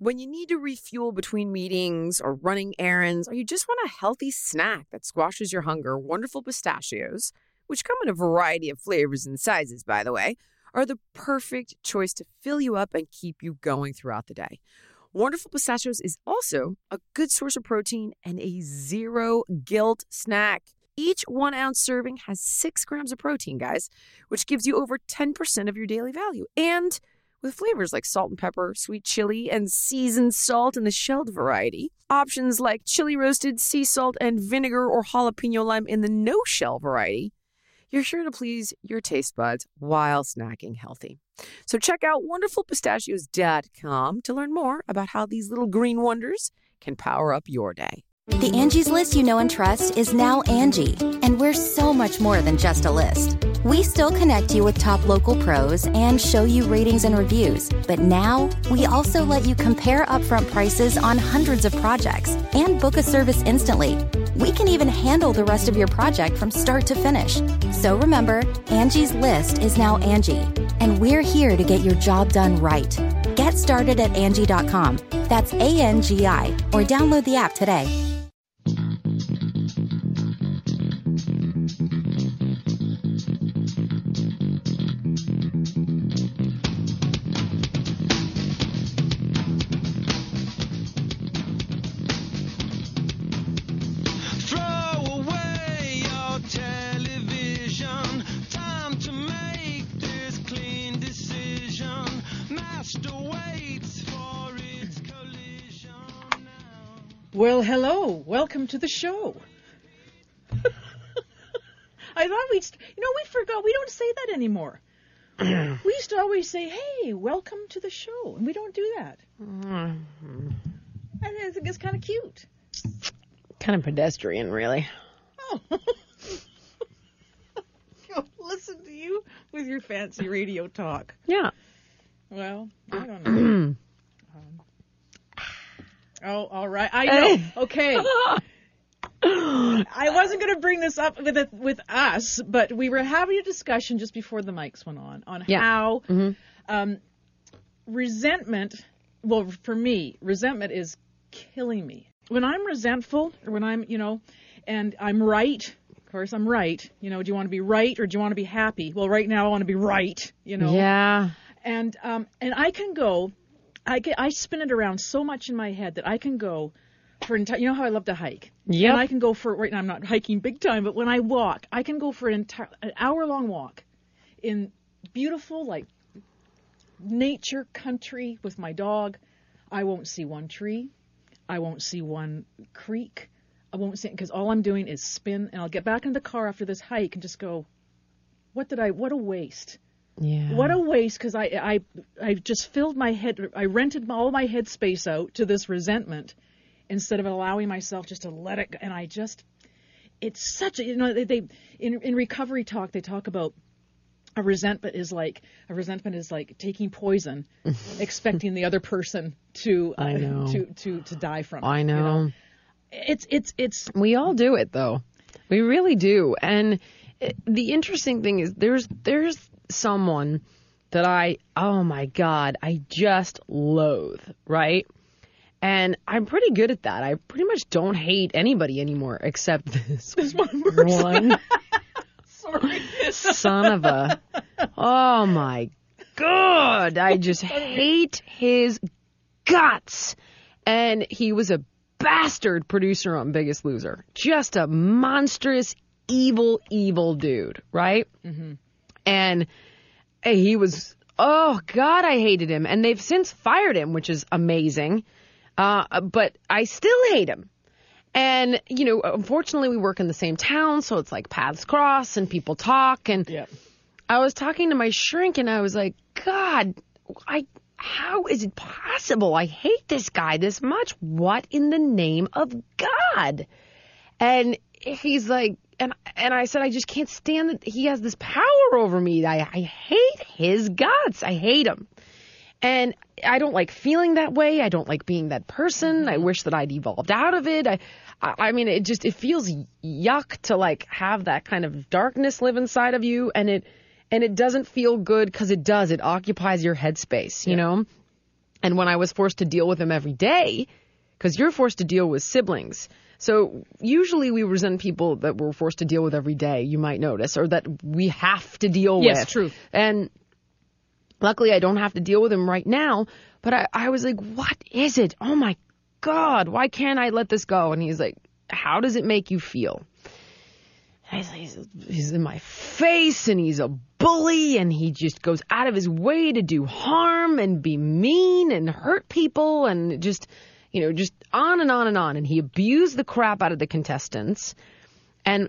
When you need to refuel between meetings or running errands, or you just want a healthy snack that squashes your hunger, Wonderful Pistachios, which come in a variety of flavors and sizes, by the way, are the perfect choice to fill you up and keep you going throughout the day. Wonderful Pistachios is also a good source of protein and a zero guilt snack. Each 1 ounce serving has 6 grams of protein, guys, which gives you over 10% of your daily value. And with flavors like salt and pepper, sweet chili, and seasoned salt in the shelled variety, options like chili roasted, sea salt, and vinegar or jalapeno lime in the no-shell variety, you're sure to please your taste buds while snacking healthy. So check out wonderfulpistachios.com to learn more about how these little green wonders can power up your day. The Angie's List you know and trust is now Angie, and we're so much more than just a list. We still connect you with top local pros and show you ratings and reviews, but now we also let you compare upfront prices on hundreds of projects and book a service instantly. We can even handle the rest of your project from start to finish. So remember, Angie's List is now Angie, and we're here to get your job done right. Get started at Angie.com. That's ANGI, or download the app today. Well, hello. Welcome to the show. I thought we forgot. We don't say that anymore. We used to always say, hey, welcome to the show. And we don't do that. I think it's kind of cute. Kind of pedestrian, really. Oh. Listen to you with your fancy radio talk. Yeah. Well, I don't know. Oh, all right. I know. Okay. I wasn't going to bring this up with us, but we were having a discussion just before the mics went on how resentment, well, for me, resentment is killing me. When I'm resentful, or when I'm, and I'm right, of course I'm right, do you want to be right or do you want to be happy? Well, right now I want to be right, Yeah. And I can go, I spin it around so much in my head that I can go for entire. You know how I love to hike. Yeah. And I can go for right now. I'm not hiking big time, but when I walk, I can go for an hour-long walk in beautiful nature country with my dog. I won't see one tree. I won't see one creek. I won't see it because all I'm doing is spin, and I'll get back in the car after this hike and just go, what a waste. Yeah. What a waste, because I just filled my head, I rented all my head space out to this resentment instead of allowing myself just to let it, and it's such a, they in recovery talk, they talk about a resentment is like taking poison, expecting the other person to die from it. I know. It's we all do it though. We really do. And the interesting thing is there's someone that oh my God, I just loathe, right? And I'm pretty good at that. I pretty much don't hate anybody anymore except this one person. One Sorry. son of a, oh my God, I just hate his guts. And he was a bastard producer on Biggest Loser. Just a monstrous, evil dude, right? Mm-hmm. And he was, oh God, I hated him. And they've since fired him, which is amazing. But I still hate him. And, unfortunately we work in the same town, so it's like paths cross and people talk. And I was talking to my shrink and I was like, God, how is it possible? I hate this guy this much. What in the name of God? And he's like, and I said, I just can't stand that he has this power over me. I hate his guts. I hate him. And I don't like feeling that way. I don't like being that person. I wish that I'd evolved out of it. I mean, it feels yuck to have that kind of darkness live inside of you. And it doesn't feel good because it does. It occupies your headspace, you know? And when I was forced to deal with him every day, because you're forced to deal with siblings. So usually we resent people that we're forced to deal with every day, you might notice, or that we have to deal with. Yes, true. And luckily I don't have to deal with him right now, but I was like, what is it? Oh my God, why can't I let this go? And he's like, how does it make you feel? He's in my face and he's a bully and he just goes out of his way to do harm and be mean and hurt people and just, just on and on and on. And he abused the crap out of the contestants. And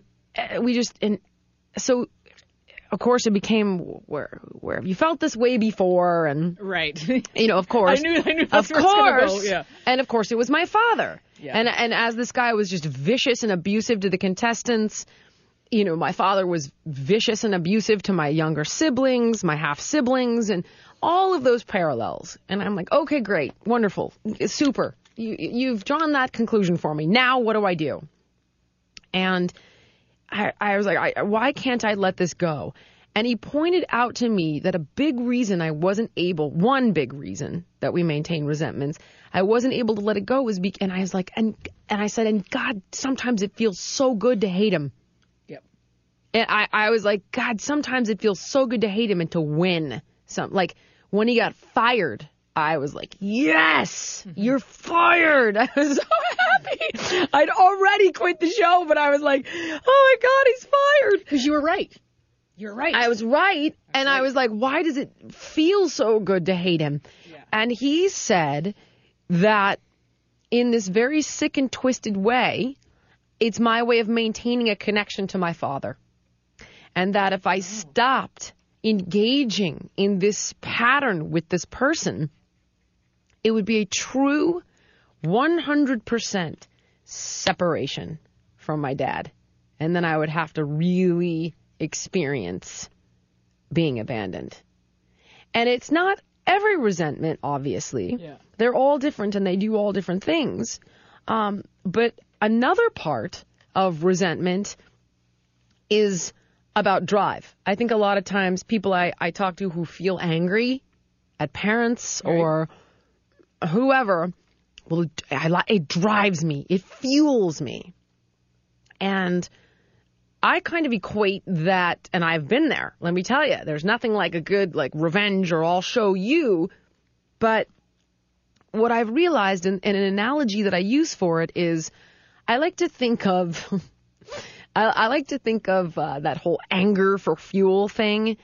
so of course it became where have you felt this way before? And right. Of course. I knew that's where it's gonna go. Yeah. And of course it was my father. Yeah. And as this guy was just vicious and abusive to the contestants, my father was vicious and abusive to my younger siblings, my half siblings, and all of those parallels. And I'm like, okay, great, wonderful, super. You've drawn that conclusion for me. Now what do I do? And I was like, why can't I let this go? And he pointed out to me that a big reason I wasn't able, one big reason that we maintain resentments, I wasn't able to let it go was and I was like, and I said, and God, sometimes it feels so good to hate him. And I was like, God, sometimes it feels so good to hate him and to win. Like when he got fired, I was like, yes, you're fired. I was so happy. I'd already quit the show, but I was like, oh my God, he's fired. Because you were right. You're right. I was right. And I was like, why does it feel so good to hate him? Yeah. And he said that in this very sick and twisted way, it's my way of maintaining a connection to my father. And that if I stopped engaging in this pattern with this person, it would be a true 100% separation from my dad. And then I would have to really experience being abandoned. And it's not every resentment, obviously. Yeah. They're all different and they do all different things. But another part of resentment is about drive. I think a lot of times people I talk to who feel angry at parents or whoever, well, it drives me. It fuels me. And I kind of equate that, and I've been there. Let me tell you, there's nothing like a good revenge or I'll show you. But what I've realized, and an analogy that I use for it is, I like to think of that whole anger for fuel thing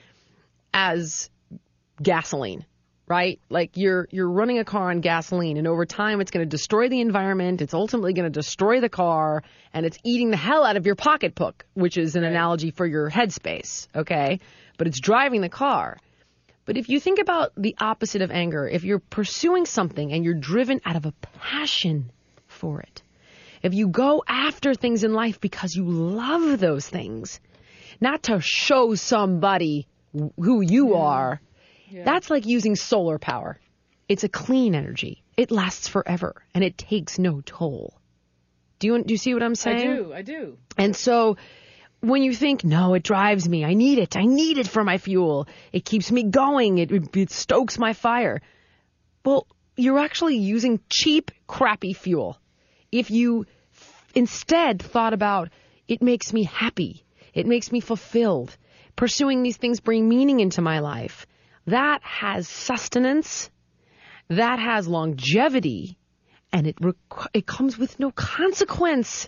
as gasoline, right? Like you're running a car on gasoline, and over time it's going to destroy the environment. It's ultimately going to destroy the car, and it's eating the hell out of your pocketbook, which is an analogy for your headspace, okay? But it's driving the car. But if you think about the opposite of anger, if you're pursuing something and you're driven out of a passion for it, if you go after things in life because you love those things, not to show somebody who you are, that's like using solar power. It's a clean energy. It lasts forever, and it takes no toll. Do you see what I'm saying? I do. And so when you think, no, it drives me, I need it for my fuel, it keeps me going, it stokes my fire. Well, you're actually using cheap, crappy fuel. If you instead thought about, it makes me happy, it makes me fulfilled, pursuing these things bring meaning into my life, that has sustenance, that has longevity, and it comes with no consequence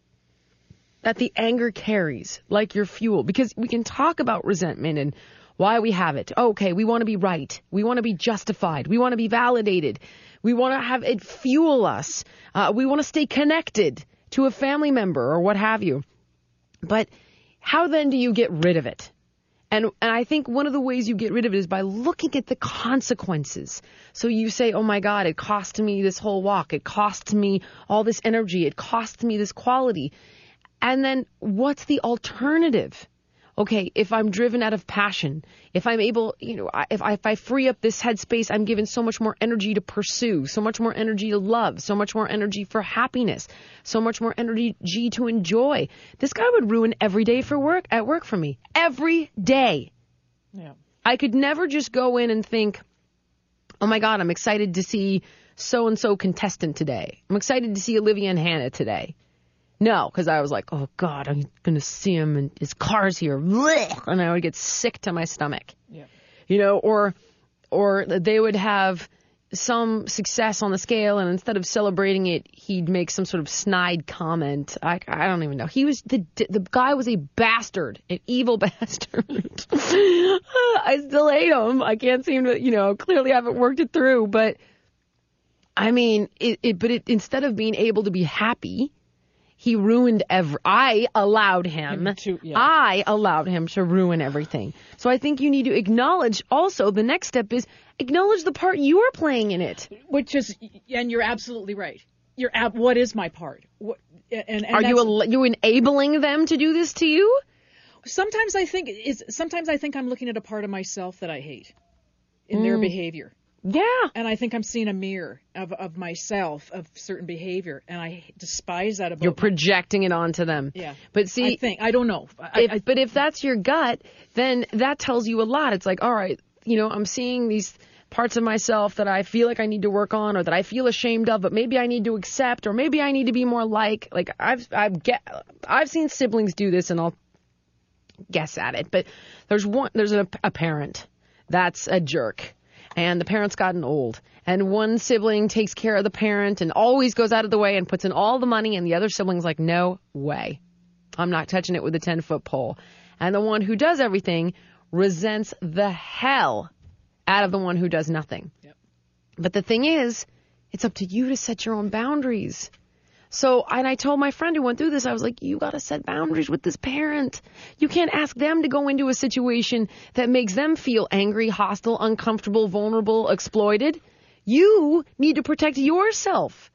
that the anger carries, like your fuel. Because we can talk about resentment and why we have it. Okay, we want to be right. We want to be justified. We want to be validated. We want to have it fuel us. We want to stay connected to a family member or what have you. But how then do you get rid of it? And I think one of the ways you get rid of it is by looking at the consequences. So you say, oh my God, it cost me this whole walk. It cost me all this energy. It cost me this quality. And then what's the alternative? Okay, if I'm driven out of passion, if I'm able, if I free up this headspace, I'm given so much more energy to pursue, so much more energy to love, so much more energy for happiness, so much more energy to enjoy. This guy would ruin every day at work for me. Every day. Yeah. I could never just go in and think, oh my God, I'm excited to see so-and-so contestant today. I'm excited to see Olivia and Hannah today. No, because I was like, oh God, I'm going to see him and his car's here. Blech! And I would get sick to my stomach. Yeah. You know, or they would have some success on the scale, and instead of celebrating it, he'd make some sort of snide comment. I don't even know. He was the guy was a bastard, an evil bastard. I still hate him. I can't seem to, clearly haven't worked it through. But I mean, instead of being able to be happy, he ruined I allowed him to ruin everything. So I think you need to acknowledge also the next step is acknowledge the part you are playing in it. Which is, and you're absolutely right. What is my part? And are you enabling them to do this to you? Sometimes I think I'm looking at a part of myself that I hate in their behavior. Yeah. And I think I'm seeing a mirror of myself, of certain behavior, and I despise that about You're projecting it onto them. Yeah. But see, I don't know. But if that's your gut, then that tells you a lot. It's like, all right, I'm seeing these parts of myself that I feel like I need to work on, or that I feel ashamed of, but maybe I need to accept, or maybe I need to be more like I've seen siblings do this, and I'll guess at it. But there's a parent that's a jerk. And the parent's gotten old. And one sibling takes care of the parent and always goes out of the way and puts in all the money. And the other sibling's like, no way. I'm not touching it with a 10-foot pole. And the one who does everything resents the hell out of the one who does nothing. Yep. But the thing is, it's up to you to set your own boundaries. So, and I told my friend who went through this, I was like, you got to set boundaries with this parent. You can't ask them to go into a situation that makes them feel angry, hostile, uncomfortable, vulnerable, exploited. You need to protect yourself.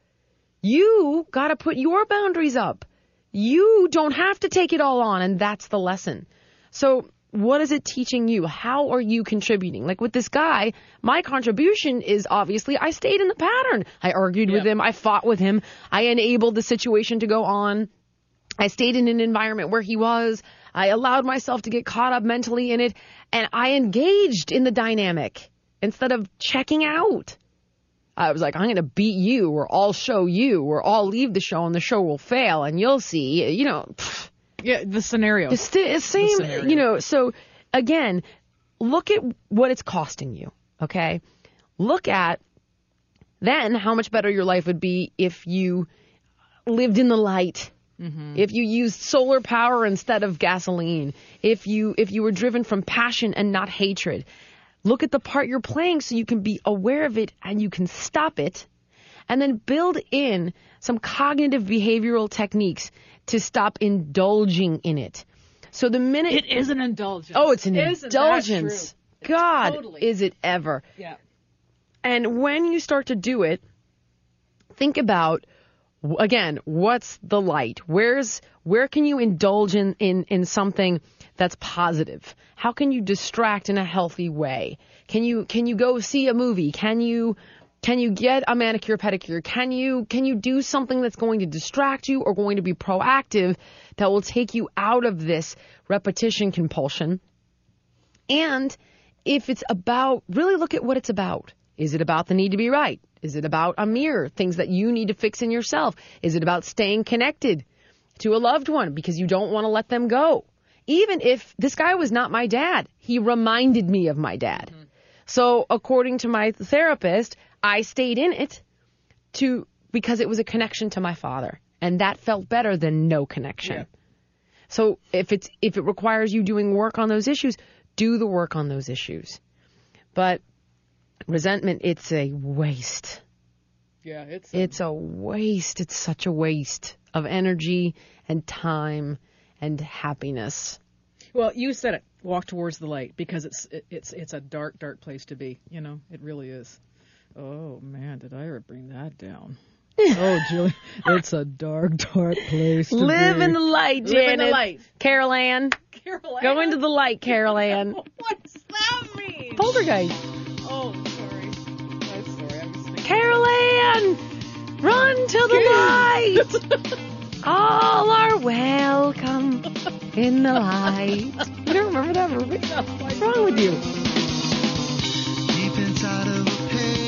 You got to put your boundaries up. You don't have to take it all on, and that's the lesson. So what is it teaching you? How are you contributing? Like with this guy, my contribution is obviously I stayed in the pattern. I argued with him. I fought with him. I enabled the situation to go on. I stayed in an environment where he was. I allowed myself to get caught up mentally in it. And I engaged in the dynamic instead of checking out. I was like, I'm going to beat you, or I'll show you, or I'll leave the show and the show will fail and you'll see, Yeah, the scenario. It's the same, so again, look at what it's costing you, okay? Look at then how much better your life would be if you lived in the light, if you used solar power instead of gasoline, if you were driven from passion and not hatred. Look at the part you're playing so you can be aware of it and you can stop it, and then build in some cognitive behavioral techniques to stop indulging in it. So the minute... It is an indulgence. Oh, it's an Isn't indulgence. that true? God, Totally. is it ever. Yeah. And when you start to do it, think about, again, what's the light? Where can you indulge in something that's positive? How can you distract in a healthy way? Can you go see a movie? Can you get a manicure, pedicure? Can you do something that's going to distract you or going to be proactive that will take you out of this repetition compulsion? And if it's about, really look at what it's about. Is it about the need to be right? Is it about a mirror, things that you need to fix in yourself? Is it about staying connected to a loved one because you don't want to let them go? Even if this guy was not my dad, he reminded me of my dad. Mm-hmm. So according to my therapist, I stayed in it because it was a connection to my father, and that felt better than no connection. Yeah. So if it requires you doing work on those issues, do the work on those issues. But resentment, it's a waste. Yeah, it's a waste. It's such a waste of energy and time and happiness. Well, you said it. Walk towards the light, because it's a dark, dark place to be. It really is. Oh man, did I ever bring that down? Oh, Julie, it's a dark, dark place to Live be. In the light, Janet. Live in the light. Carol Ann. Go into the light, Carol Ann. What does that mean? Poltergeist. Oh, sorry. I'm sorry. I was thinking. Carol Ann, run to the light. All are welcome in the light. You don't remember that movie? What's wrong with you? Deep inside of a page.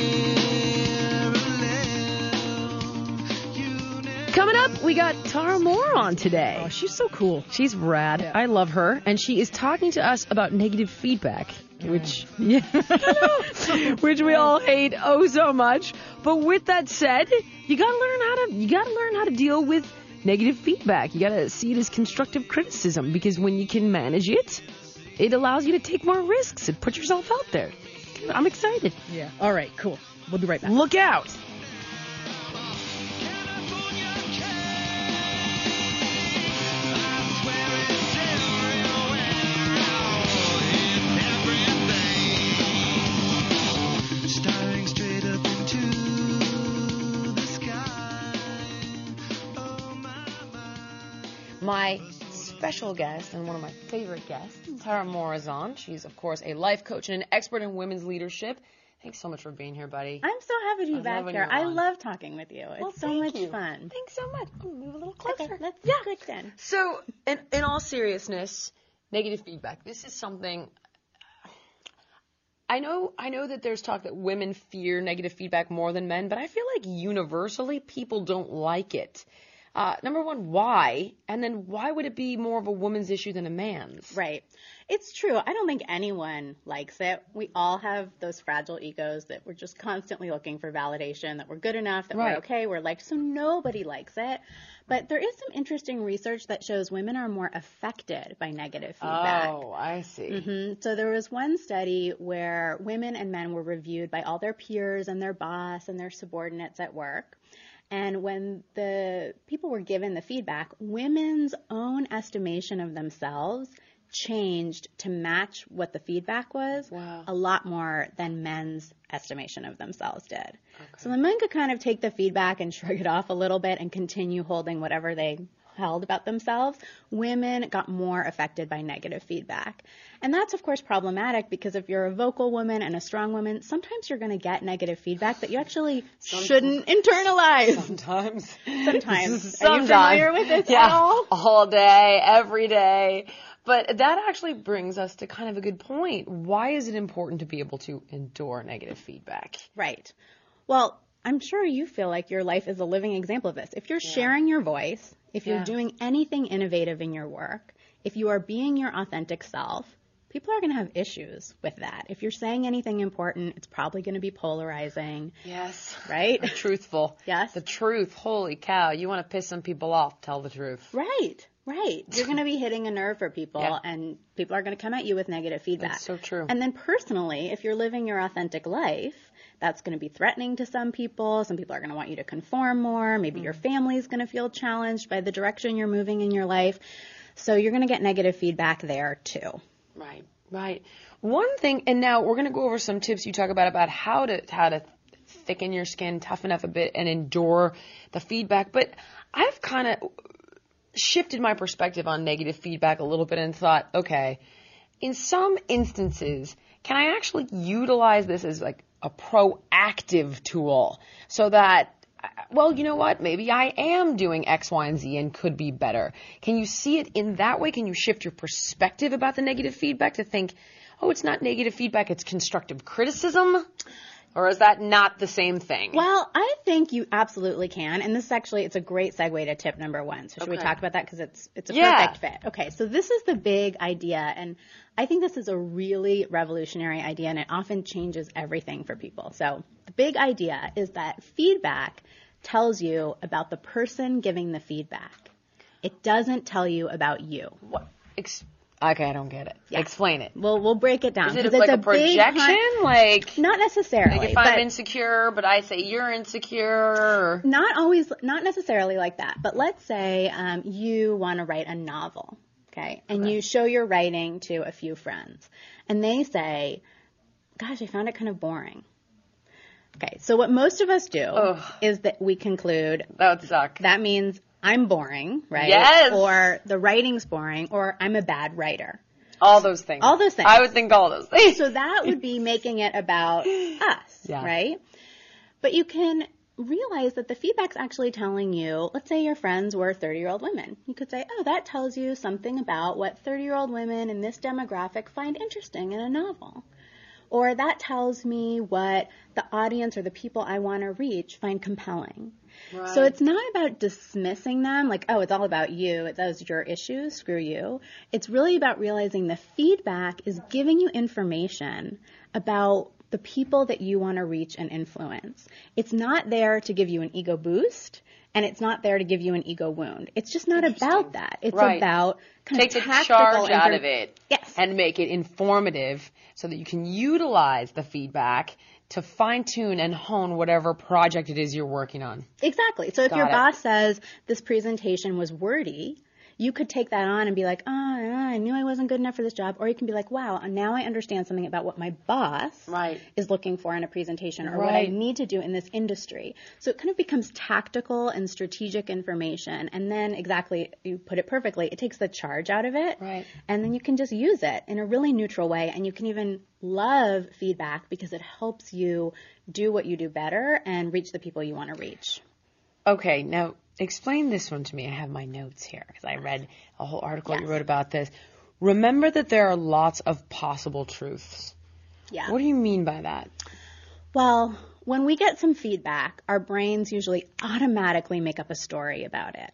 Coming up, we got Tara Moore on today. Oh, she's so cool. She's rad. Yeah. I love her. And she is talking to us about negative feedback, which which we all hate oh so much. But with that said, you gotta learn how to deal with negative feedback. You gotta see it as constructive criticism, because when you can manage it, it allows you to take more risks and put yourself out there. I'm excited. Yeah. All right, cool. We'll be right back. Look out. My special guest and one of my favorite guests, Tara Moore, is on. She's, of course, a life coach and an expert in women's leadership. Thanks so much for being here, buddy. I'm so happy to be back here. I love talking with you. It's so much fun. Thanks so much. I'll move a little closer. Okay, let's switch then. So, in all seriousness, negative feedback. This is something. I know that there's talk that women fear negative feedback more than men, but I feel like universally people don't like it. Number one, why? And then why would it be more of a woman's issue than a man's? Right. It's true. I don't think anyone likes it. We all have those fragile egos that we're just constantly looking for validation, that we're good enough, that we're okay, we're liked. So nobody likes it. But there is some interesting research that shows women are more affected by negative feedback. Oh, I see. So there was one study where women and men were reviewed by all their peers and their boss and their subordinates at work. And when the people were given the feedback, women's own estimation of themselves changed to match what the feedback was a lot more than men's estimation of themselves did. Okay. So the men could kind of take the feedback and shrug it off a little bit and continue holding whatever they held about themselves. Women got more affected by negative feedback. And that's, of course, problematic because if you're a vocal woman and a strong woman, sometimes you're going to get negative feedback that you actually shouldn't internalize. Sometimes. Are you familiar with this at all? All day, every day. But that actually brings us to kind of a good point. Why is it important to be able to endure negative feedback? Right. Well, I'm sure you feel like your life is a living example of this. If you're sharing your voice, if you're doing anything innovative in your work, if you are being your authentic self, people are going to have issues with that. If you're saying anything important, it's probably going to be polarizing. Yes. Right? Or truthful. Yes. The truth. Holy cow. You want to piss some people off, tell the truth. Right. You're going to be hitting a nerve for people, and people are going to come at you with negative feedback. That's so true. And then personally, if you're living your authentic life, that's going to be threatening to some people. Some people are going to want you to conform more. Maybe your family's going to feel challenged by the direction you're moving in your life. So you're going to get negative feedback there too. Right. One thing, and now we're going to go over some tips you talk about how to thicken your skin, toughen up a bit, and endure the feedback. But I've kind of shifted my perspective on negative feedback a little bit and thought, okay, in some instances, can I actually utilize this as like a proactive tool so that, well, you know what, maybe I am doing X, Y, and Z and could be better. Can you see it in that way? Can you shift your perspective about the negative feedback to think, oh, it's not negative feedback, it's constructive criticism? Or is that not the same thing? Well, I think you absolutely can. And this is actually, it's a great segue to tip number one. So should we talk about that? Because it's a perfect fit. Okay, so this is the big idea. And I think this is a really revolutionary idea, and it often changes everything for people. So the big idea is that feedback tells you about the person giving the feedback. It doesn't tell you about you. What? Okay, I don't get it. Yeah. Explain it. We'll break it down. Is it like a projection? Like not necessarily. Like if I'm insecure, but I say you're insecure. Not necessarily like that. But let's say you want to write a novel, okay? And you show your writing to a few friends, and they say, "Gosh, I found it kind of boring." Okay, so what most of us do is that we conclude that would suck. That means I'm boring, right? Yes. Or the writing's boring, or I'm a bad writer. All those things. I would think all those things. So that would be making it about us, right? But you can realize that the feedback's actually telling you, let's say your friends were 30-year-old women. You could say, oh, that tells you something about what 30-year-old women in this demographic find interesting in a novel. Or that tells me what the audience or the people I want to reach find compelling. Right. So it's not about dismissing them like, oh, it's all about you. Those are your issues. Screw you. It's really about realizing the feedback is giving you information about the people that you want to reach and influence. It's not there to give you an ego boost, and it's not there to give you an ego wound. It's just not about that. It's about kind Take of the tactical charge out of it. Yes. And make it informative so that you can utilize the feedback to fine-tune and hone whatever project it is you're working on. Exactly. So if Got your it. boss says this presentation was wordy, you could take that on and be like, I knew I wasn't good enough for this job. Or you can be like, wow, now I understand something about what my boss is looking for in a presentation or what I need to do in this industry. So it kind of becomes tactical and strategic information. And then exactly, you put it perfectly, it takes the charge out of it. Right. And then you can just use it in a really neutral way. And you can even love feedback because it helps you do what you do better and reach the people you want to reach. Okay, now explain this one to me. I have my notes here because I read a whole article you wrote about this. Remember that there are lots of possible truths. Yeah. What do you mean by that? Well, when we get some feedback, our brains usually automatically make up a story about it.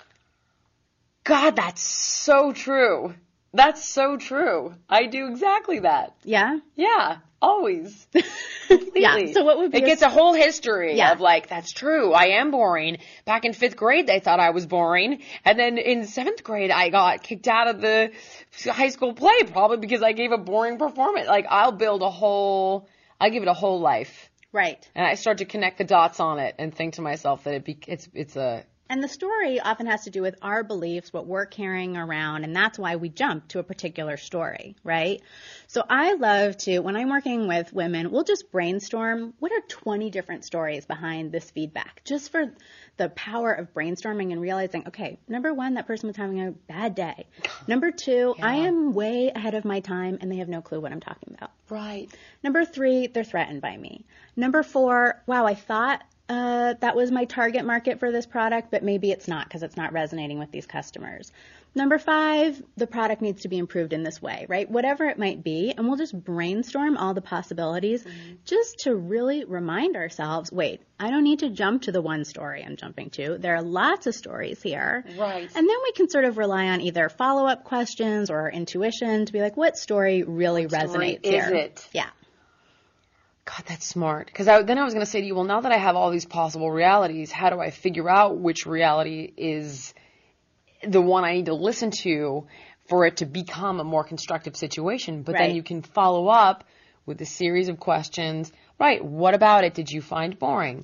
God, that's so true. That's so true. I do exactly that. Yeah? Yeah, always. Completely. Yeah, so what would be it gets a whole history of like, that's true, I am boring. Back in 5th grade, they thought I was boring. And then in 7th grade, I got kicked out of the high school play, probably because I gave a boring performance. Like, I give it a whole life. Right. And I start to connect the dots on it and think to myself that it's a... And the story often has to do with our beliefs, what we're carrying around, and that's why we jump to a particular story, right? So I love to, when I'm working with women, we'll just brainstorm what are 20 different stories behind this feedback, just for the power of brainstorming and realizing, okay, number 1, that person was having a bad day. Number 2, I am way ahead of my time and they have no clue what I'm talking about. Right. Number 3, they're threatened by me. Number 4, wow, I thought that was my target market for this product, but maybe it's not because it's not resonating with these customers. Number 5, the product needs to be improved in this way, right? Whatever it might be, and we'll just brainstorm all the possibilities just to really remind ourselves, wait, I don't need to jump to the one story I'm jumping to. There are lots of stories here. Right. And then we can sort of rely on either follow-up questions or our intuition to be like, what story really resonates here? Is it? Yeah. God, that's smart. Because then I was going to say to you, well, now that I have all these possible realities, how do I figure out which reality is the one I need to listen to for it to become a more constructive situation? But then you can follow up with a series of questions. Right, what about it did you find boring?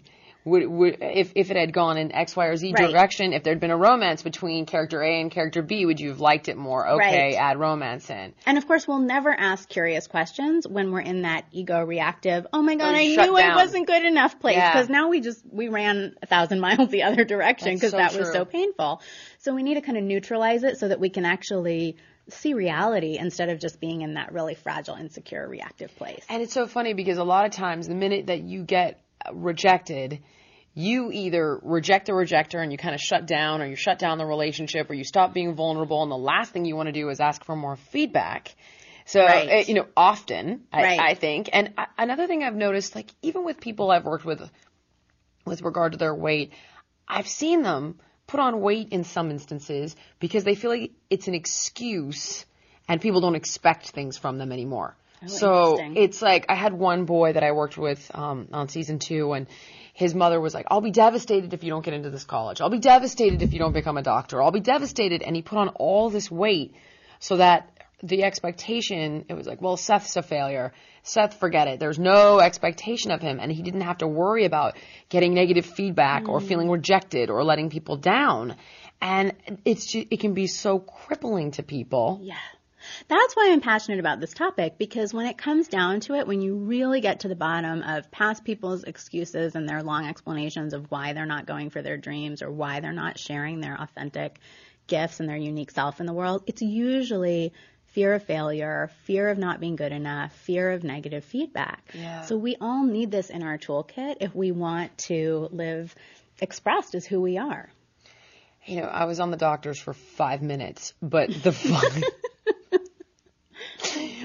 If it had gone in X, Y, or Z direction, if there had been a romance between character A and character B, would you have liked it more? Okay, add romance in. And of course, we'll never ask curious questions when we're in that ego reactive, oh my God, I knew down. I wasn't good enough place. Because now we ran 1,000 miles the other direction because that was so painful. So we need to kind of neutralize it so that we can actually see reality instead of just being in that really fragile, insecure, reactive place. And it's so funny because a lot of times the minute that you get rejected, you either reject the rejector and you kind of shut down, or you shut down the relationship, or you stop being vulnerable, and the last thing you want to do is ask for more feedback. So, often, I think. And another thing I've noticed, like even with people I've worked with regard to their weight, I've seen them put on weight in some instances because they feel like it's an excuse and people don't expect things from them anymore. Oh, so it's like I had one boy that I worked with on season 2, and his mother was like, I'll be devastated if you don't get into this college. I'll be devastated if you don't become a doctor. I'll be devastated. And he put on all this weight so that the expectation, it was like, well, Seth's a failure. Seth, forget it. There's no expectation of him. And he didn't have to worry about getting negative feedback or feeling rejected or letting people down. And it can be so crippling to people. Yeah. That's why I'm passionate about this topic, because when it comes down to it, when you really get to the bottom of past people's excuses and their long explanations of why they're not going for their dreams or why they're not sharing their authentic gifts and their unique self in the world, it's usually fear of failure, fear of not being good enough, fear of negative feedback. Yeah. So we all need this in our toolkit if we want to live expressed as who we are. You know, I was on the doctors for 5 minutes, but the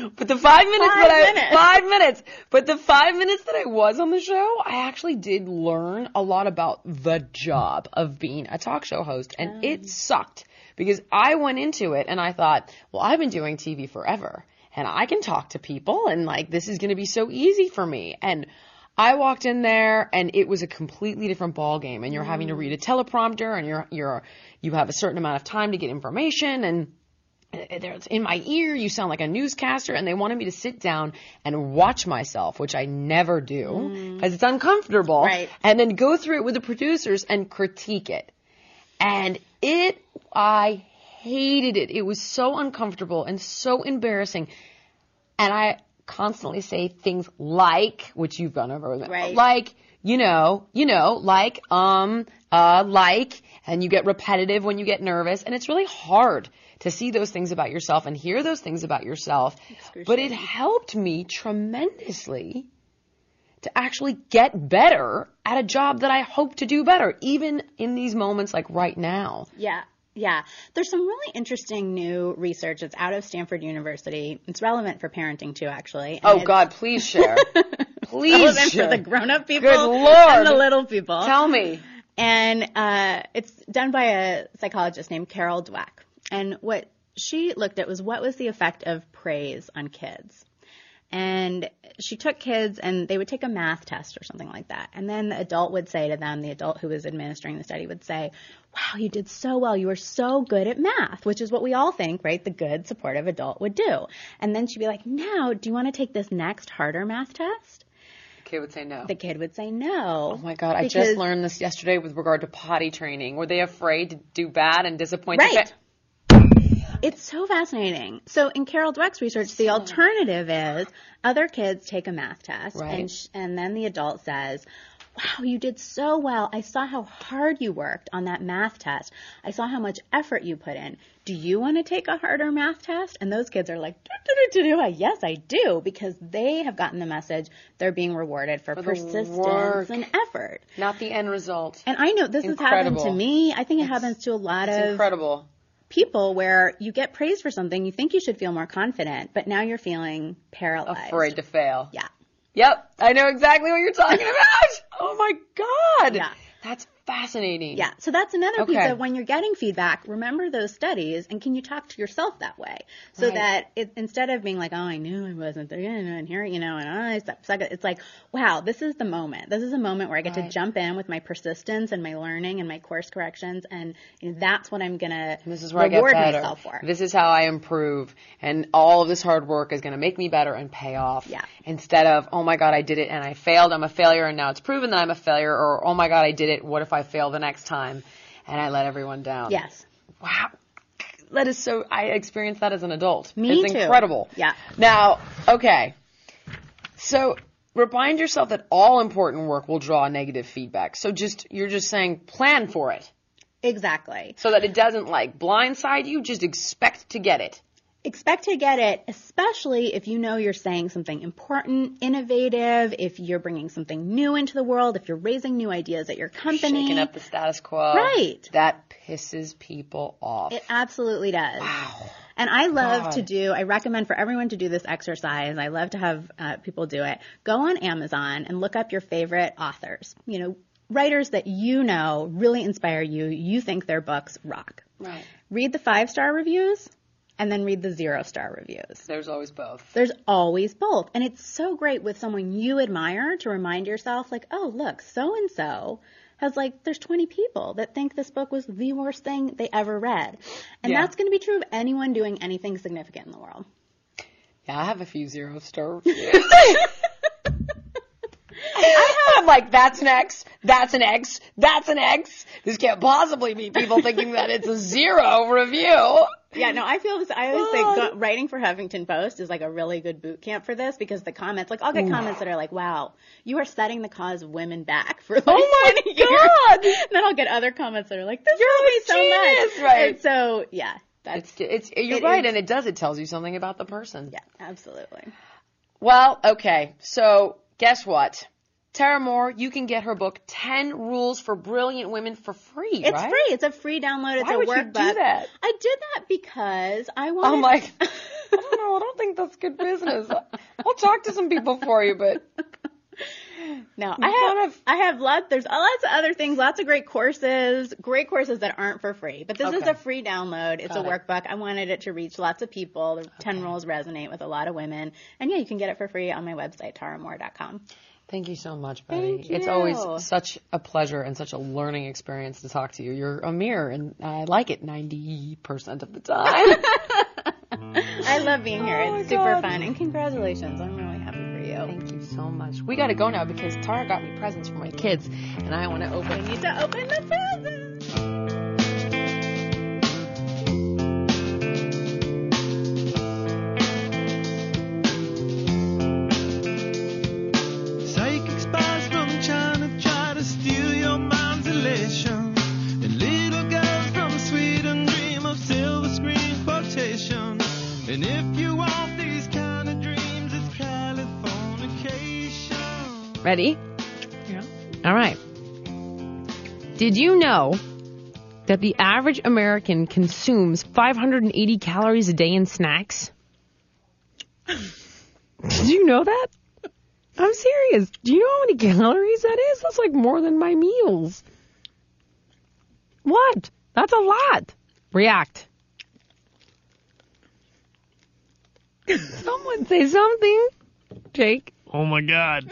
But the 5 minutes minutes. 5 minutes. But the 5 minutes that I was on the show, I actually did learn a lot about the job of being a talk show host. And it sucked because I went into it and I thought, well, I've been doing TV forever and I can talk to people and like, this is going to be so easy for me. And I walked in there and it was a completely different ball game, and you're having to read a teleprompter, and you have a certain amount of time to get information, and in my ear you sound like a newscaster, and they wanted me to sit down and watch myself, which I never do because it's uncomfortable, Right. and then go through it with the producers and critique it. And I hated it. It was so uncomfortable and so embarrassing. And I constantly say things like, which you've gone over with me, Right. like, like, and you get repetitive when you get nervous. And it's really hard to see those things about yourself and hear those things about yourself. But it helped me tremendously to actually get better at a job that I hope to do better, even in these moments like right now. Yeah. Yeah. There's some really interesting new research that's out of Stanford University. It's relevant for parenting too, actually. And Oh, it's God, please share. Please relevant share. for the grown-up people Good Lord. and the little people. Tell me. And it's done by a psychologist named Carol Dweck. And what she looked at was what was the effect of praise on kids. And she took kids and they would take a math test or something like that. And then the adult would say to them, the adult who was administering the study would say, wow, you did so well. You were so good at math, which is what we all think, right? The good, supportive adult would do. And then she'd be like, now, do you want to take this next harder math test? The kid would say no. The kid would say no. Oh my God, I just learned this yesterday with regard to potty training. Were they afraid to do bad and disappoint the Right. kid? It's so fascinating. So in Carol Dweck's research, the alternative is other kids take a math test, Right. and then the adult says, wow, you did so well. I saw how hard you worked on that math test. I saw how much effort you put in. Do you want to take a harder math test? And those kids are like, yes, I do, because they have gotten the message they're being rewarded for the persistence work. and effort. Not the end result. And I know this has happened to Incredible. me. I think it happens to a lot It's of incredible. people where you get praised for something, you think you should feel more confident, but now you're feeling paralyzed. Afraid to fail. Yeah. Yep, I know exactly what you're talking about. Oh my God. Yeah. That's fascinating. Yeah. So that's another piece Okay. of when you're getting feedback, remember those studies and can you talk to yourself that way? So Right. that instead of being like, oh, I knew I wasn't there, and here, and I suck. It's like, wow, this is the moment. This is a moment where I get to Right. jump in with my persistence and my learning and my course corrections. And that's what I'm going to This is where reward I get better. myself for. This is how I improve. And all of this hard work is going to make me better and pay off. Yeah. Instead of, oh my God, I did it and I failed. I'm a failure and now it's proven that I'm a failure. Or, oh my God, I did it. What if I fail the next time and I let everyone down? Yes. Wow. That is so, I experienced that as an adult. Me It's too. incredible. Yeah. Now, okay. So remind yourself that all important work will draw negative feedback. So you're just saying plan for it. Exactly. So that it doesn't like blindside you, just expect to get it. Expect to get it, especially if you know you're saying something important, innovative, if you're bringing something new into the world, if you're raising new ideas at your company. Shaking up the status quo. Right. That pisses people off. It absolutely does. Wow. And I love God. to do, I recommend for everyone to do this exercise. I love to have people do it. Go on Amazon and look up your favorite authors. You know, writers that you know really inspire you. You think their books rock. Right. Read the 5-star reviews and then read the 0-star reviews. There's always both. There's always both. And it's so great with someone you admire to remind yourself, like, oh, look, so-and-so has, like, there's 20 people that think this book was the worst thing they ever read. And Yeah. that's going to be true of anyone doing anything significant in the world. Yeah, I have a few 0-star reviews. I'm like, that's an X, that's an X, that's an X. This can't possibly be people thinking that it's a 0 review. Yeah, no, I feel this. I always think writing for Huffington Post is like a really good boot camp for this because the comments, like I'll get comments that are like, wow, you are setting the cause of women back for like 20 years. God. And then I'll get other comments that are like, this You're helped me a so genius, much. right. And so, yeah, that's, You're it right, is- and it tells you something about the person. yeah, absolutely. Well, okay, so guess what? Tara Moore, you can get her book, 10 Rules for Brilliant Women for free, It's right? free. It's a free download. It's Why a would you workbook. do that? I did that because I wanted. Oh my, don't know. I don't think that's good business. I'll talk to some people for you, but No, I have there's lots of other things, lots of great courses that aren't for free. But this is a free download. It's a workbook. I wanted it to reach lots of people. The 10 rules resonate with a lot of women. And yeah, you can get it for free on my website, taramoore.com. Thank you so much, Betty. Thank you. It's always such a pleasure and such a learning experience to talk to you. You're a mirror, and I like it 90% of the time. I love being here. It's super fun. And congratulations. I'm really happy for you. Thank you so much. We got to go now because Tara got me presents for my kids, and I want to open. We need to open the presents. Psychic spies from China try to steal your mind's elation. And little girls from Sweden dream of silver screen quotation. And if you want these kind of dreams, it's Californication. Ready? Yeah. All right. Did you know that the average American consumes 580 calories a day in snacks? Did you know that? I'm serious. Do you know how many calories that is? That's like more than my meals. What? That's a lot. React. Someone say something. Jake. Oh my God.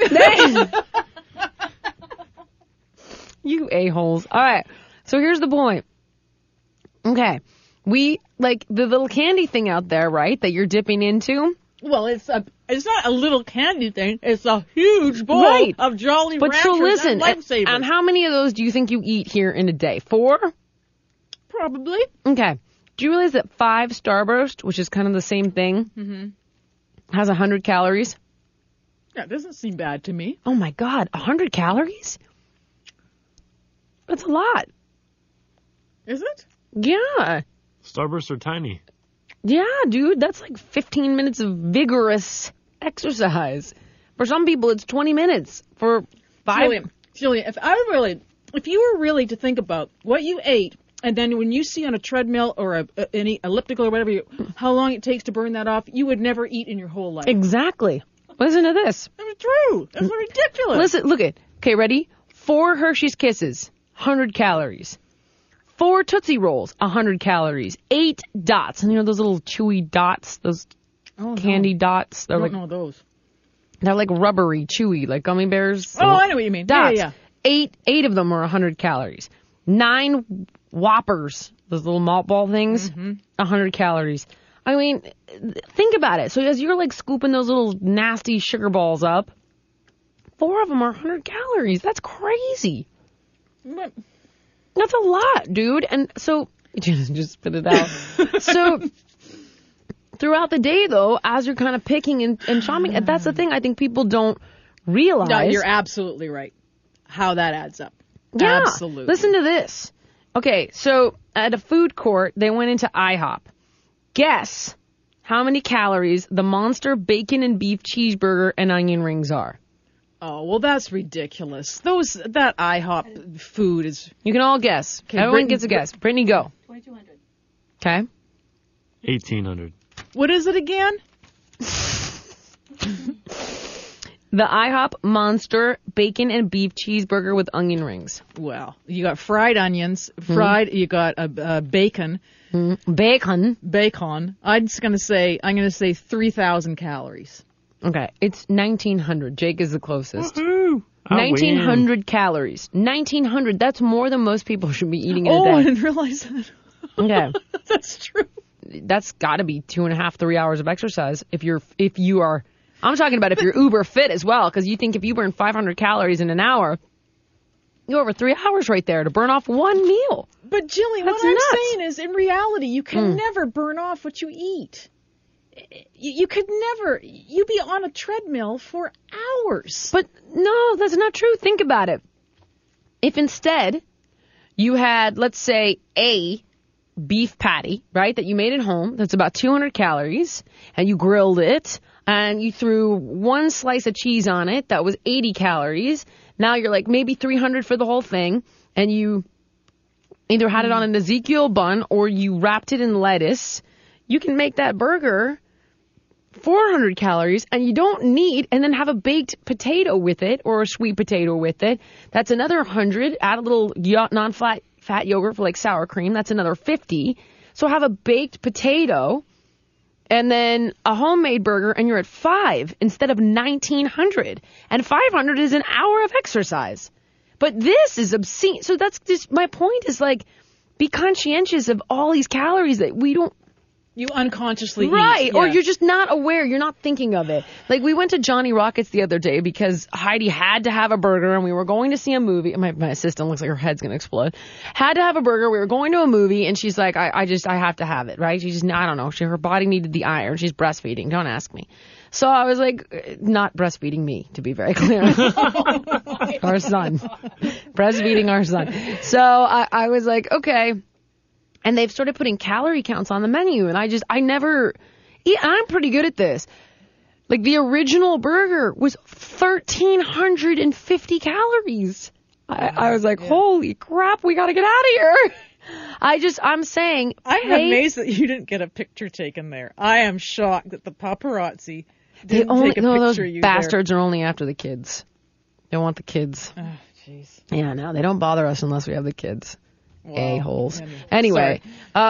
You a-holes. All right. So here's the point. Okay. We, like, the little candy thing out there, right, that you're dipping into. Well, it's not a little candy thing. It's a huge bowl Right. of Jolly But Ranchers so listen, and Lifesavers. and how many of those do you think you eat here in a day? 4? Probably. Okay. Do you realize that 5 Starburst, which is kind of the same thing, has 100 calories? That doesn't seem bad to me. Oh my God, 100 calories? That's a lot. Is it? Yeah. Starbursts are tiny. Yeah, dude, that's like 15 minutes of vigorous exercise. For some people, it's 20 minutes. For 5... Julia, if you were really to think about what you ate, and then when you see on a treadmill or any elliptical or whatever, how long it takes to burn that off, you would never eat in your whole life. Exactly. Listen to this. That's true. That's ridiculous. Listen, look at. Okay, ready? 4 Hershey's Kisses, 100 calories. 4 Tootsie Rolls, 100 calories. 8 Dots. And you know those little chewy dots? Those candy dots? I don't know those. They're like rubbery, chewy, like gummy bears. Oh, I know what you mean. Dots. Yeah. 8 of them are 100 calories. 9 Whoppers, those little malt ball things, 100 calories. I mean, think about it. So as you're like scooping those little nasty sugar balls up, 4 of them are 100 calories. That's crazy. But That's a lot, dude. And so, just spit it out. So, throughout the day, though, as you're kind of picking and chopping, and that's the thing I think people don't realize. no, you're absolutely right. How that adds up. Yeah. Absolutely. Listen to this. Okay, so at a food court, they went into IHOP. Guess how many calories the Monster bacon and beef cheeseburger and onion rings are. Oh, well, that's ridiculous. That IHOP food is... You can all guess. Everyone gets a guess. Brittany, go. 2,200. Okay. 1,800. What is it again? The IHOP Monster bacon and beef cheeseburger with onion rings. Well, you got fried onions, you got bacon. Bacon. I'm going to say 3,000 calories. Okay, it's 1,900. Jake is the closest. Woohoo! I 1,900 calories. 1,900. That's more than most people should be eating in a Oh, day. I didn't realize that. Okay. That's true. That's got to be 2.5, 3 hours of exercise if you are. I'm talking about if you're uber fit as well, because you think if you burn 500 calories in an hour, you're over 3 hours right there to burn off one meal. But Jillian, That's what I'm nuts. saying is, in reality, you can never burn off what you eat. You could never. You'd be on a treadmill for hours. But no, that's not true. Think about it. If instead you had, let's say, a beef patty, right, that you made at home, that's about 200 calories, and you grilled it, and you threw 1 slice of cheese on it, that was 80 calories. Now you're like maybe 300 for the whole thing, and you either had it on an Ezekiel bun or you wrapped it in lettuce. You can make that burger 400 calories, and you don't need, and then have a baked potato with it or a sweet potato with it. That's another 100. Add a little non-fat yogurt for like sour cream. That's another 50. So have a baked potato and then a homemade burger, and you're at 5 instead of 1,900. And 500 is an hour of exercise. But this is obscene. So that's just, my point is like, be conscientious of all these calories that we don't. You unconsciously Right, eat. or Yeah. you're just not aware. You're not thinking of it. Like, we went to Johnny Rockets the other day because Heidi had to have a burger, and we were going to see a movie. My assistant looks like her head's going to explode. Had to have a burger. We were going to a movie, and she's like, I have to have it, right? She just, I don't know. Her body needed the iron. She's breastfeeding. Don't ask me. So I was like, not breastfeeding me, to be very clear. Our son. Breastfeeding our son. So I was like, okay. And they've started putting calorie counts on the menu, and I never eat. I'm pretty good at this. Like, the original burger was 1,350 calories. I was like, holy crap, we got to get out of here. I'm saying, I'm amazed that you didn't get a picture taken there. I am shocked that the paparazzi didn't take a those picture of you bastards are only after the kids. They want the kids. there. Oh, jeez. Yeah, no, they don't bother us unless we have the kids. Wow. A-holes. Anyway,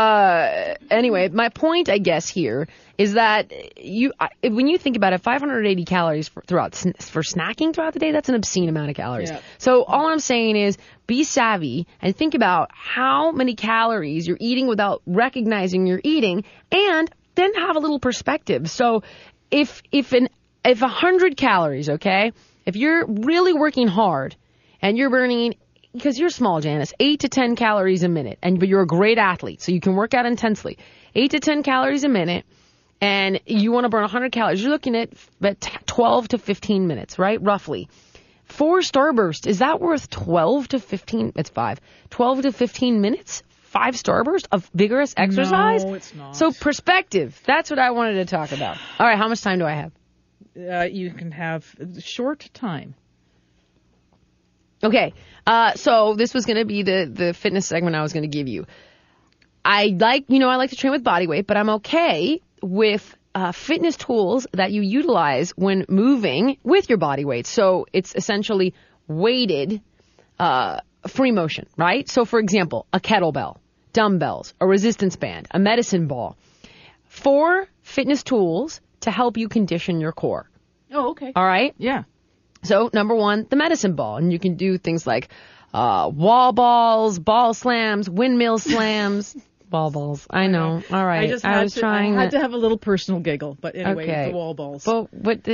my point, I guess, here is that when you think about it, 580 calories for snacking throughout the day, that's an obscene amount of calories. Yeah. So all I'm saying is be savvy and think about how many calories you're eating without recognizing you're eating, and then have a little perspective. So if 100 calories, okay, if you're really working hard and you're burning, because you're small, Janice, 8 to 10 calories a minute, but you're a great athlete, so you can work out intensely. 8 to 10 calories a minute, and you want to burn 100 calories. You're looking at 12 to 15 minutes, right? Roughly. 4 Starburst, is that worth 12 to 15? It's 5. 12 to 15 minutes? 5 Starburst of vigorous exercise? No, it's not. So perspective. That's what I wanted to talk about. All right, how much time do I have? You can have short time. Okay, so this was going to be the fitness segment I was going to give you. I like to train with body weight, but I'm okay with fitness tools that you utilize when moving with your body weight. So it's essentially weighted free motion, right? So, for example, a kettlebell, dumbbells, a resistance band, a medicine ball. 4 fitness tools to help you condition your core. Oh, okay. All right? Yeah. So, number 1, the medicine ball. And you can do things like wall balls, ball slams, windmill slams. Ball balls. I know. All right. I had to have a little personal giggle, but anyway, Okay. the wall balls. All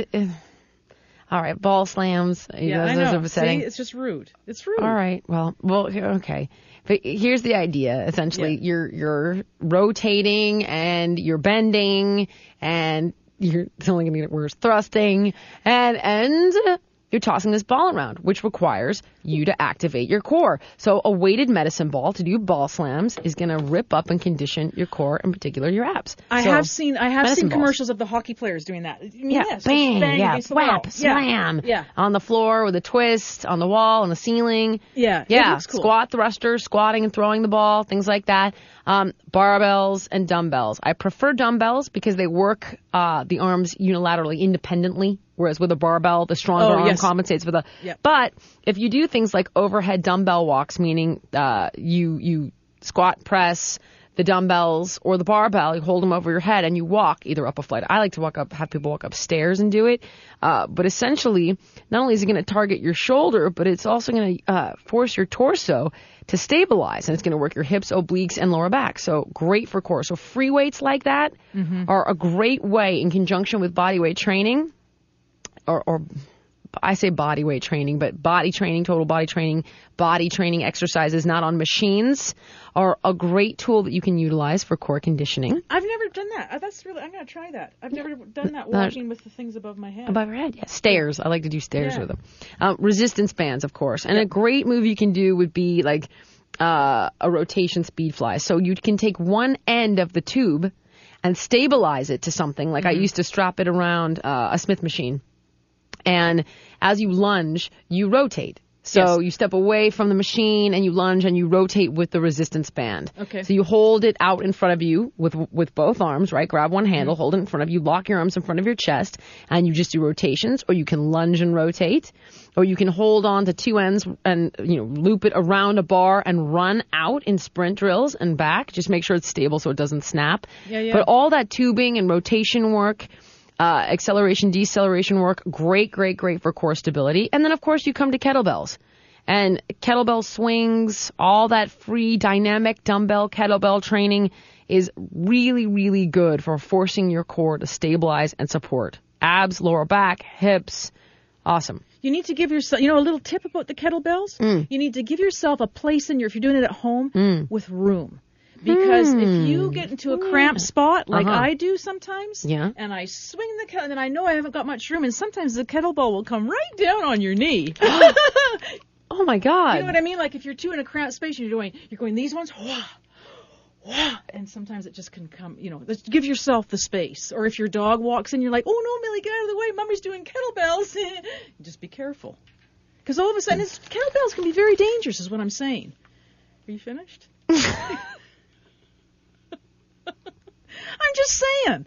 right. Ball slams. Yeah, I Those know. are upsetting. See, it's just rude. It's rude. All right. Well, okay. But here's the idea. Essentially, you're rotating and you're bending and it's only going to get worse. Thrusting and you're tossing this ball around, which requires you to activate your core. So a weighted medicine ball to do ball slams is going to rip up and condition your core, in particular your abs. I So, have seen medicine balls. commercials of the hockey players doing that. I mean, Yeah, yes, bang, against the wall. whap, slam. Yeah. On the floor with a twist, on the wall, on the ceiling. Yeah, it Yeah, looks cool. squat thruster, squatting and throwing the ball, things like that. Barbells and dumbbells. I prefer dumbbells because they work the arms unilaterally, independently, whereas with a barbell, the stronger arm yes. compensates for the... Yep. But if you do things like overhead dumbbell walks, meaning you squat press the dumbbells or the barbell, you hold them over your head and you walk either up a flight. I like to have people walk upstairs and do it. But essentially, not only is it going to target your shoulder, but it's also going to force your torso to stabilize, and it's going to work your hips, obliques, and lower back. So great for core. So free weights like that are a great way in conjunction with body weight training, or I say body weight training, but body training, total body training exercises not on machines are a great tool that you can utilize for core conditioning. I've never done that. I'm going to try that. I've never done that walking with the things above my head. Above your head, yeah. Stairs. I like to do stairs Yeah. with them. Resistance bands, of course. And a great move you can do would be like a rotation speed fly. So you can take one end of the tube and stabilize it to something. Like I used to strap it around a Smith machine. And as you lunge, you rotate. So you step away from the machine and you lunge and you rotate with the resistance band. Okay. So you hold it out in front of you with both arms, right? Grab one handle, hold it in front of you, lock your arms in front of your chest, and you just do rotations, or you can lunge and rotate, or you can hold on to two ends and, loop it around a bar and run out in sprint drills and back. Just make sure it's stable so it doesn't snap. Yeah. But all that tubing and rotation work, acceleration, deceleration work, great for core stability. And then, of course, you come to kettlebells. And kettlebell swings, all that free dynamic dumbbell kettlebell training is really, really good for forcing your core to stabilize and support. Abs, lower back, hips. Awesome. You need to give yourself, a little tip about the kettlebells. You need to give yourself a place if you're doing it at home, with room. Because if you get into a cramped spot, like I do sometimes, and I swing the kettlebell, and then I know I haven't got much room, and sometimes the kettlebell will come right down on your knee. Oh, my God. You know what I mean? Like if you're too in a cramped space, you're going these ones, and sometimes it just can come, give yourself the space. Or if your dog walks in, you're like, oh, no, Millie, get out of the way. Mommy's doing kettlebells. Just be careful. Because all of a sudden, kettlebells can be very dangerous, is what I'm saying. Are you finished? I'm just saying.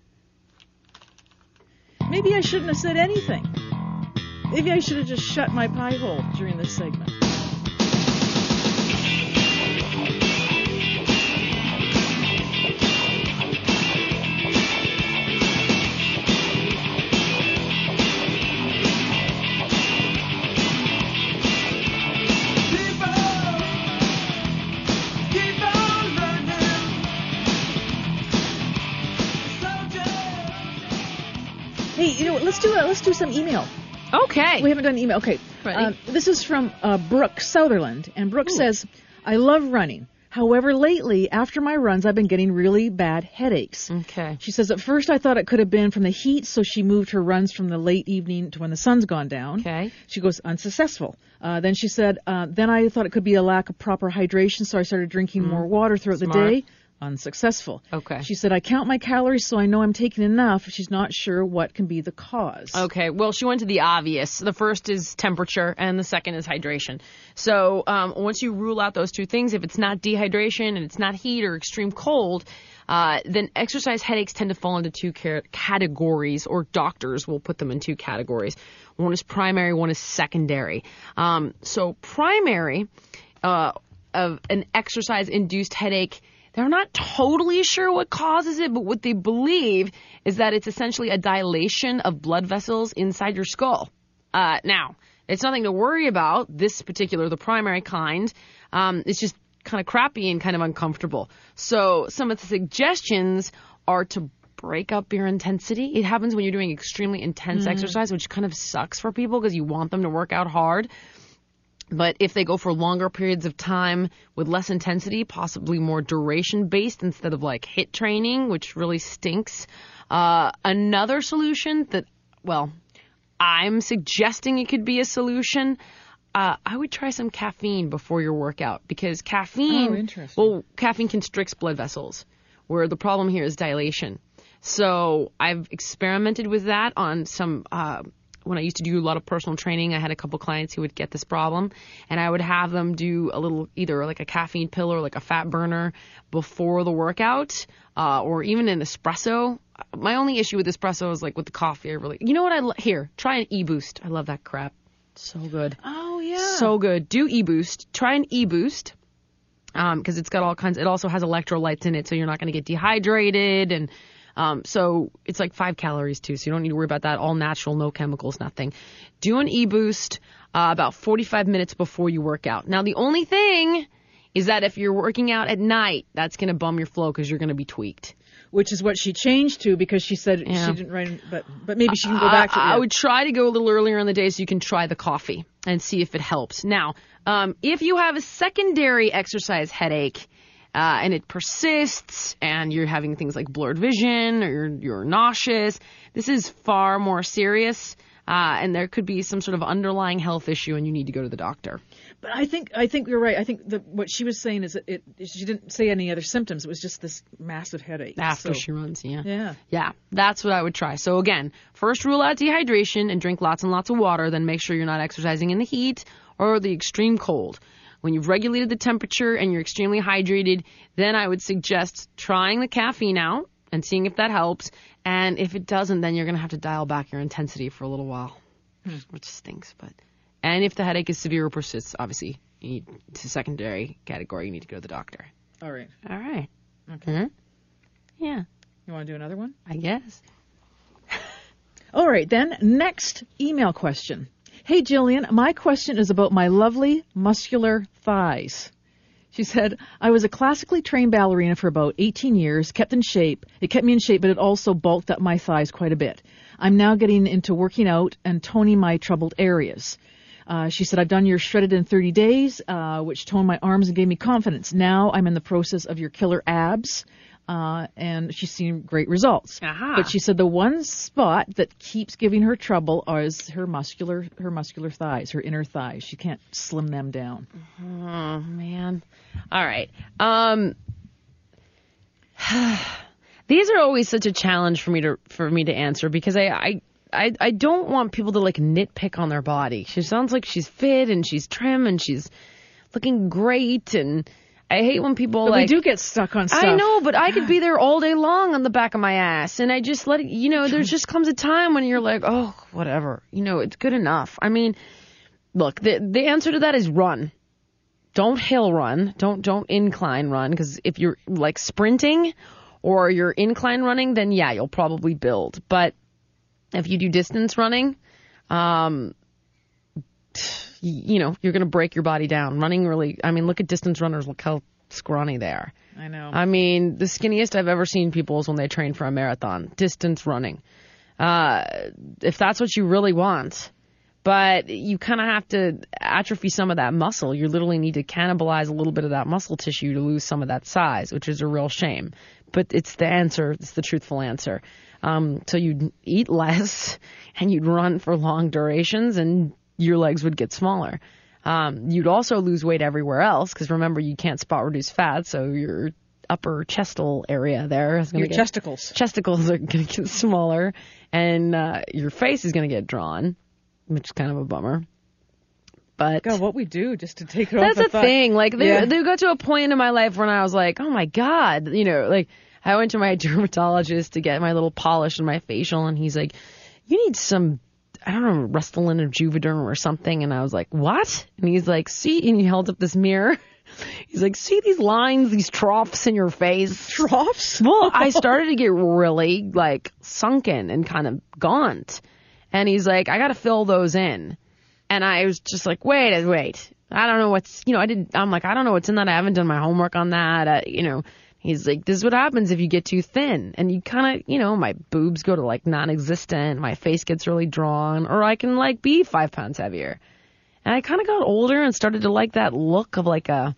Maybe I shouldn't have said anything. Maybe I should have just shut my pie hole during this segment. Hey, let's do some email. Okay. We haven't done email. Okay. This is from Brooke Sutherland, and Brooke says, I love running. However, lately, after my runs, I've been getting really bad headaches. Okay. She says, at first I thought it could have been from the heat, so she moved her runs from the late evening to when the sun's gone down. Okay. She goes, unsuccessful. Then she said, then I thought it could be a lack of proper hydration, so I started drinking more water throughout the day. Unsuccessful. Okay. She said, I count my calories so I know I'm taking enough. She's not sure what can be the cause. Okay. Well, she went to the obvious. The first is temperature and the second is hydration. So once you rule out those two things, if it's not dehydration and it's not heat or extreme cold, then exercise headaches tend to fall into two categories, or doctors will put them in two categories. One is primary, one is secondary. So primary of an exercise-induced headache, they're not totally sure what causes it, but what they believe is that it's essentially a dilation of blood vessels inside your skull. Now, it's nothing to worry about, the primary kind. It's just kind of crappy and kind of uncomfortable. So some of the suggestions are to break up your intensity. It happens when you're doing extremely intense exercise, which kind of sucks for people because you want them to work out hard. But if they go for longer periods of time with less intensity, possibly more duration-based instead of like HIIT training, which really stinks. Another solution that, I'm suggesting it could be a solution. I would try some caffeine before your workout, because caffeine constricts blood vessels, where the problem here is dilation. So I've experimented with that on some when I used to do a lot of personal training. I had a couple clients who would get this problem, and I would have them do a little, either like a caffeine pill or like a fat burner before the workout, or even an espresso. My only issue with espresso is like with the coffee. Here, try an e-boost. I love that crap. So good. Oh, yeah. So good. Do e-boost. Try an e-boost. Because it's got all kinds. It also has electrolytes in it, so you're not going to get dehydrated, and so it's like 5 calories too, so you don't need to worry about that. All natural, no chemicals, nothing. Do an e-boost about 45 minutes before you work out. Now, the only thing is that if you're working out at night, that's going to bum your flow because you're going to be tweaked. Which is what she changed to, because she said she didn't write, but maybe she can go back to it. I would try to go a little earlier in the day so you can try the coffee and see if it helps. Now, if you have a secondary exercise headache, and it persists, and you're having things like blurred vision, or you're nauseous, this is far more serious, and there could be some sort of underlying health issue, and you need to go to the doctor. But I think you're right. I think what she was saying is that she didn't say any other symptoms. It was just this massive headache. After she runs, Yeah. Yeah, that's what I would try. So again, first rule out dehydration and drink lots and lots of water, then make sure you're not exercising in the heat or the extreme cold. When you've regulated the temperature and you're extremely hydrated, then I would suggest trying the caffeine out and seeing if that helps. And if it doesn't, then you're going to have to dial back your intensity for a little while, which stinks. And if the headache is severe or persists, obviously, it's a secondary category. You need to go to the doctor. All right. All right. Okay. Mm-hmm. Yeah, You want to do another one? I guess. All right, then. Next email question. Hey, Jillian, my question is about my lovely muscular thighs. She said, I was a classically trained ballerina for about 18 years, kept in shape. It kept me in shape, but it also bulked up my thighs quite a bit. I'm now getting into working out and toning my troubled areas. She said, I've done your Shredded in 30 Days, which toned my arms and gave me confidence. Now I'm in the process of your Killer Abs, and she's seen great results. Aha. But she said the one spot that keeps giving her trouble is her muscular thighs, her inner thighs. She can't slim them down. Oh, man. All right. These are always such a challenge for me to answer because I don't want people to like nitpick on their body. She sounds like she's fit and she's trim and she's looking great, and I hate when people But we do get stuck on stuff. I know, but I could be there all day long on the back of my ass, and I just let it, there just comes a time when you're like, oh, whatever, it's good enough. I mean, look, the answer to that is run. Don't hill run. Don't incline run, because if you're like sprinting or you're incline running, then yeah, you'll probably build. But if you do distance running, you're going to break your body down. Running really, look at distance runners. Look how scrawny they are. I know. The skinniest I've ever seen people is when they train for a marathon. Distance running. If that's what you really want. But you kind of have to atrophy some of that muscle. You literally need to cannibalize a little bit of that muscle tissue to lose some of that size, which is a real shame. But it's the answer. It's the truthful answer. So you'd eat less and you'd run for long durations and your legs would get smaller. You'd also lose weight everywhere else because remember, you can't spot reduce fat. So your upper chestal area there is going to Your chesticles. Chesticles are going to get smaller and your face is going to get drawn, which is kind of a bummer. But God, what we do just to take it off that's the the thought. thing. Like, Yeah. there got to a point in my life when I was like, oh my God, like I went to my dermatologist to get my little polish and my facial, and he's like, you need some, I don't know, Restylane or Juvederm or something. And I was like, what? And he's like, see, and he held up this mirror. He's like, see these lines, these troughs in your face? Troughs? Well, I started to get really like sunken and kind of gaunt. And he's like, I got to fill those in. And I was just like, wait. I don't know what's, I'm like, I don't know what's in that. I haven't done my homework on that. He's like, this is what happens if you get too thin. And you kind of, my boobs go to like non-existent. My face gets really drawn, or I can like be 5 pounds heavier. And I kind of got older and started to like that look of like the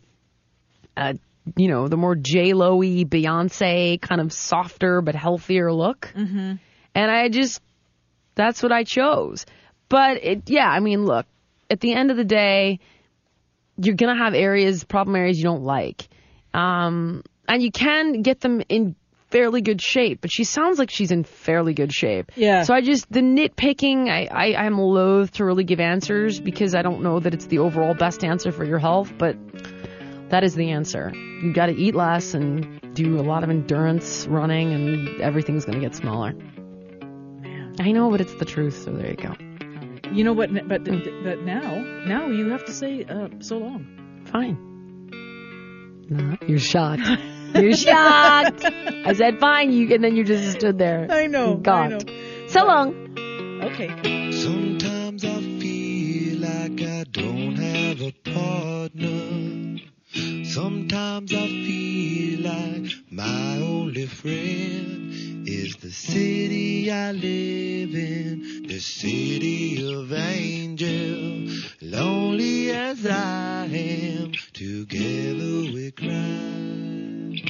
more J-Lo-y Beyonce kind of softer but healthier look. Mm-hmm. And that's what I chose. But look, at the end of the day, you're going to have problem areas you don't like. And you can get them in fairly good shape, but she sounds like she's in fairly good shape. Yeah. So the nitpicking, I'm loath to really give answers because I don't know that it's the overall best answer for your health, but that is the answer. You got to eat less and do a lot of endurance running, and everything's going to get smaller. Man. I know, but it's the truth, so there you go. You know what? But now you have to say so long. Fine. No, you're shocked. You're shocked. I said fine, and then you just stood there. I know. Gawked. So long. Okay. Sometimes I feel like I don't have a partner. Sometimes I feel like my only friend is the city I live in, the city of angels. Lonely as I am, together we cry.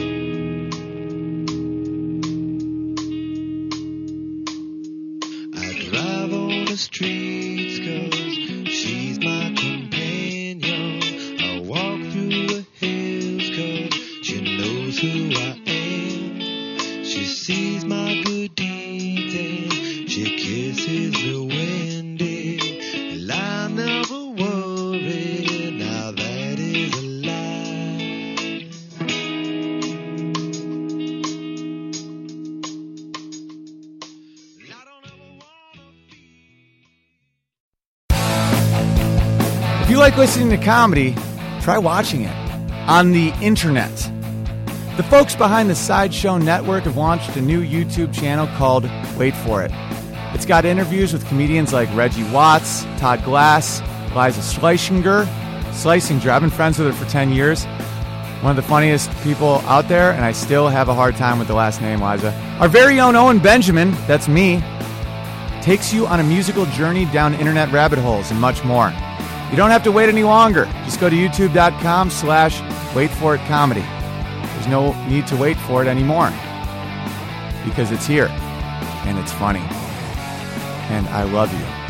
I drive on the streets 'cause she's my companion. I walk through the hills 'cause she knows who I am. She sees my good deeds and she kisses the windy. Well, I never was like listening to comedy, try watching it on the internet. The folks behind the Sideshow Network have launched a new YouTube channel called Wait For It. It's got interviews with comedians like Reggie Watts, Todd Glass, Liza Schlesinger. I've been friends with her for 10 years. One of the funniest people out there, and I still have a hard time with the last name, Liza. Our very own Owen Benjamin, that's me, takes you on a musical journey down internet rabbit holes and much more. You don't have to wait any longer. Just go to youtube.com/waitforitcomedy. There's no need to wait for it anymore because it's here and it's funny. And I love you.